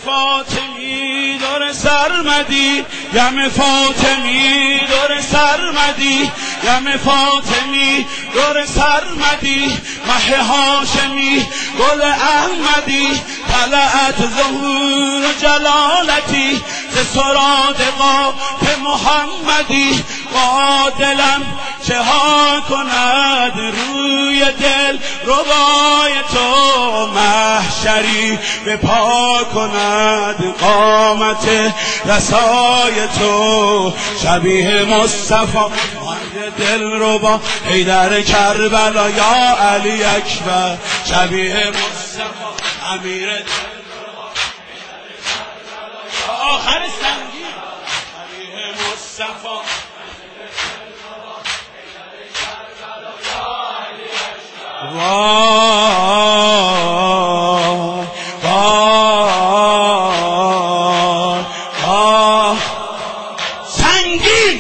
فاطمی دور سرمدی یم فاطمی دور سرمدی یم فاطمی دور سرمدی مه هاشمی گل احمدی طلعت ظهور جلالتی ز سرادقات محمدی با دلم چه ها کند روی دل ربای تو محشری به پا کند قامت رسای تو شبیه مصطفی دل ربا حیدر کربلا یا علی اکبر شبیه مصطفی امیر دل ربا آخر سنگی شبیه مصطفی وای وای وای سنگین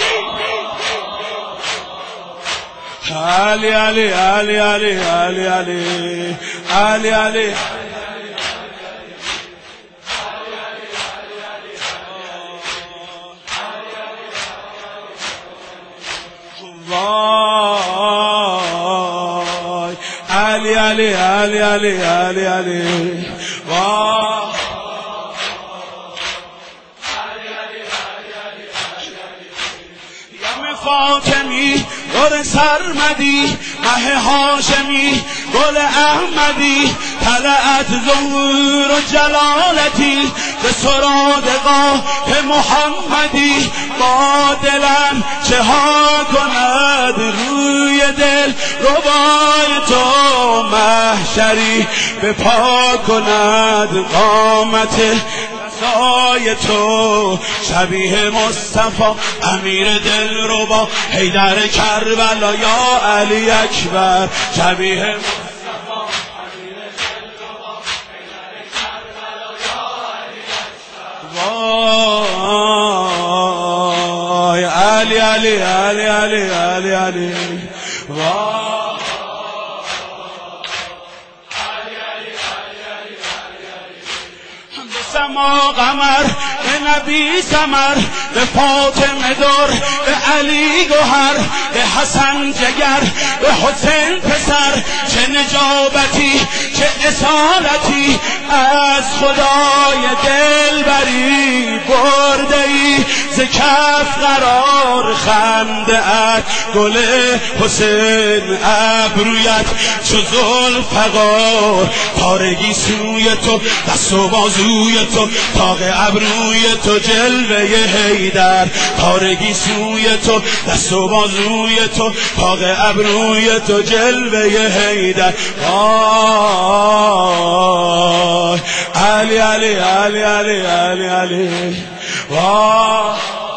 علی علی علی علی علی علی علی علی علی علی علی علی علی علی واه یم فاطمی دور سرمدی مه هاشمی گل احمدی طلعت ظهور و جلالتی به سرادقات محمدی با دلم چه ها کند روی دل ربای تو محشری به پا کند قامت رسای تو شبیه مصطفی امیر دل ربا حیدر کربلا یا علی اکبر شبیه مصطفی امیر دل ربا حیدر کربلا یا علی اکبر وای علی علی علی علی علی علی وای سما قمر به نبی سمر به فاطمه دور به علی گوهر به حسن جگر به حسین پسر چه نجابتی چه اصالتی از خدای دلبری برده ای ز کف قرار خنده ات گل حسین ابرویت چو ذوالفقار پارگی سوی تو دست و بازوی تو تاق ابروی تو جلوه حیدر پارگی سوی تو دست و بازوی تو تاق ابروی تو جلوه حیدر وای علی علی علی علی علی علی وای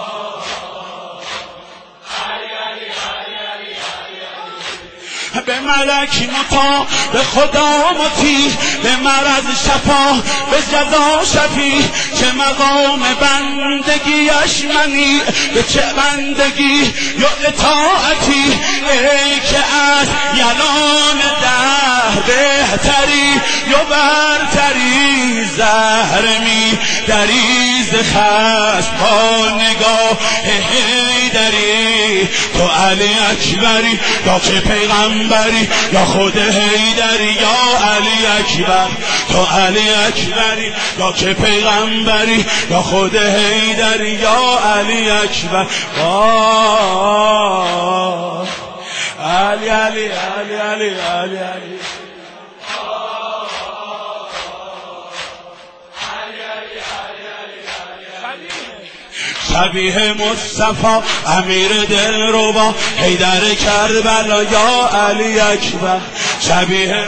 به ملک مطاع به خدا مطیع به مرض شفا به جزا شفیع چه مقام بندگیش منی به چه بندگی یا اطاعتی ای که از یلان دهر بهتری یا برتری زهرمی دریز خست با نگاه حیدری تو علی اکبری یا که پیغمبری یا خود حیدری یا علی اکبر تو علی اکبری یا که پیغمبری یا خود حیدری یا علی اکبر علی علی علی علی علی علی شبیه مصطفی امیر دل ربا حیدر کربلا یا علی اکبر شبیه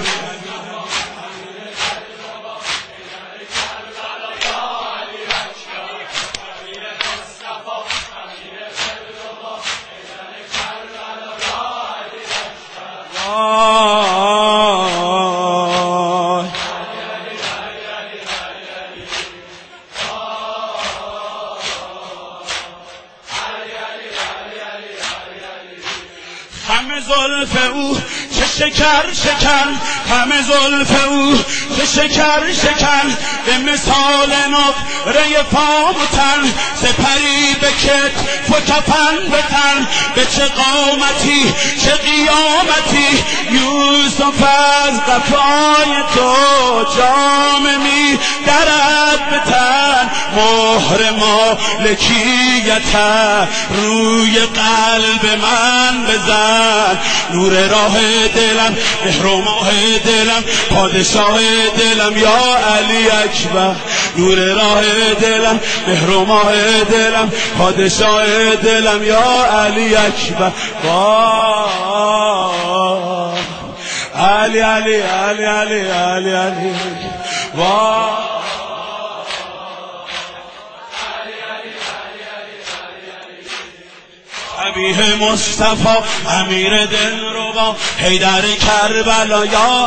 خم زلف او چه شکر شکن همه زلف او چه شکر شکن به مثال نقره فام و تن سپری به کتف و کفن به تن به چه قامتی چه قیامتی یوسف از قفای تو جام می درد به تن مهر مالکیت روی قلب من بزن نور راه دلم مهر و ماه دلم پادشاه دلم یا علی اکبر نور راه دلم مهر و ماه دلم پادشاه دلم یا علی اکبر علی علی علی علی علی علی شبیه مصطفی امیر دلربا حیدر کربلا یا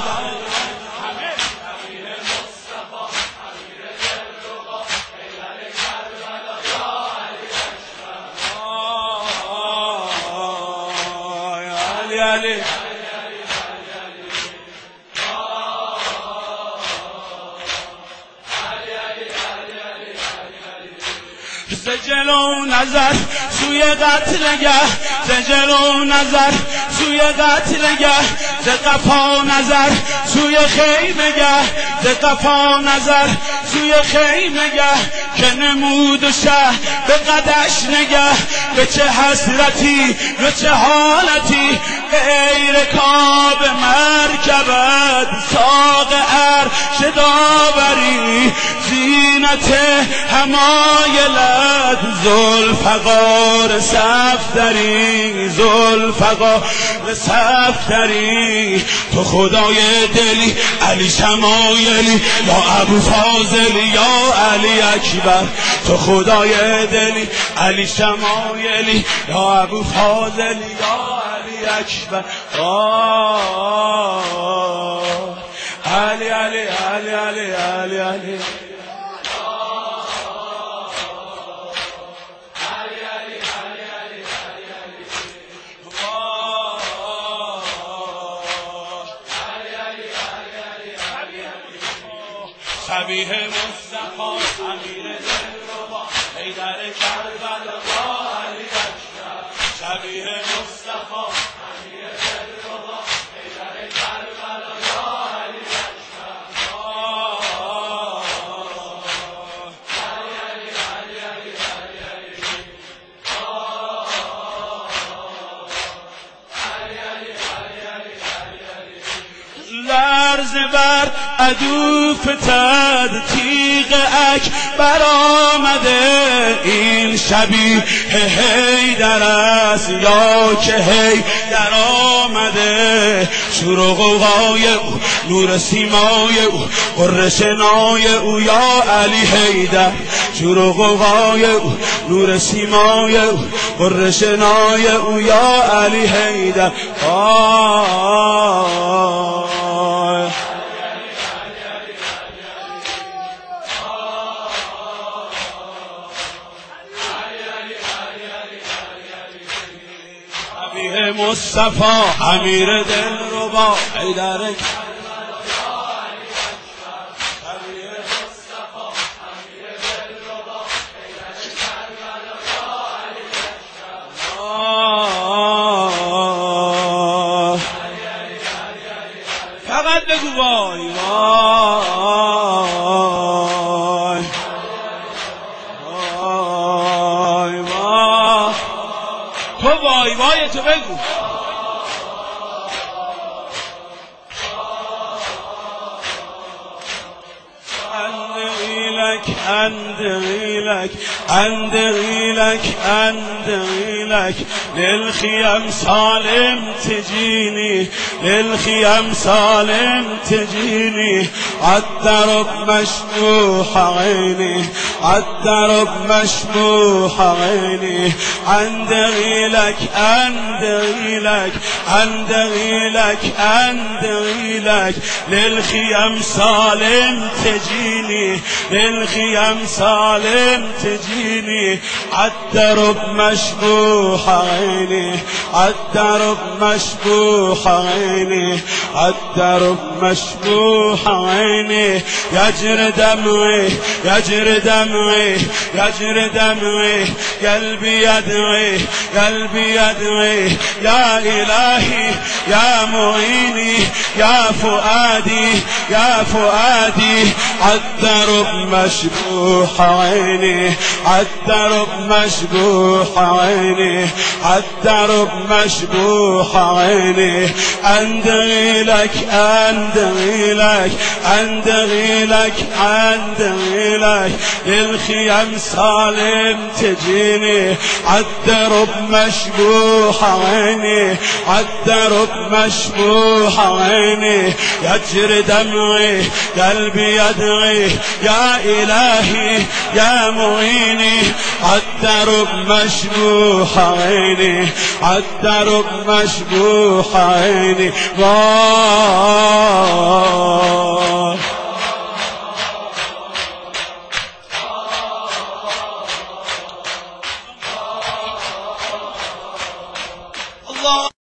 علی جلو نظر سوی قتلگه ز جلو نظر سوی قتلگه ز قفا نظر سوی خیمگه ز قفا نظر سوی خیمگه که نمود و شه به قدش نگه به چه حسرتی به چه حالتی غیر کاب مرکبت ساق عرش داوری زینت همایلت ذوالفقار صفدری ذوالفقار صفدری تو خدای دلی علی شمایلی یا ابو فاضلی یا علی اکبر تو خدای دلی علی شمایلی یا ابو فاضلی یا علی اکبر علی علی علی علی علی علی شبیه مصطفی امیر دلربا حیدر کربلا یا علی اکبر شبیه مصطفی امیر دلربا حیدر کربلا یا علی لرز بر عدو فتد تیغ اکبر آمده این شبیه حیدر است یا که حیدر آمده شور و غوغای او نور سیمای او غره شنای او یا علی حیدر شور و غوغای او نور سیمای او غره شنای او یا علی حیدر مصطفی امیر دلربا حیدر فقط بگو وای وای وای تو وای وای تو بگو اندغی لک للخيام سالم تجيني للخيام سالم تجيني عالدرب مشبوح عيني عالدرب مشبوح عيني اندغي لك للخيام سالم تجيني للخيام سالم تجيني عالدرب مشبوح عيني عالدرب مشبوح عيني عالدرب مشبوح عيني يجري دمعي يجري دمعي يجري دمعي قلبي يدعي قلبي يدعي يا إلهي يا معيني يا فؤادي يا فؤادي عالدرب مشبوح عيني عالدرب مشبوح عيني عالدرب مشبوح عيني أندعي لك أندعي لك أندعي لك أندعي لك للخيام سالم تجيني عالدرب مشبوح عيني عالدرب مشبوح عيني يجري دمعي قلبي يدعي يا إلهي يا معيني عالدرب مشبوح عيني عالدرب مشبوح عيني الله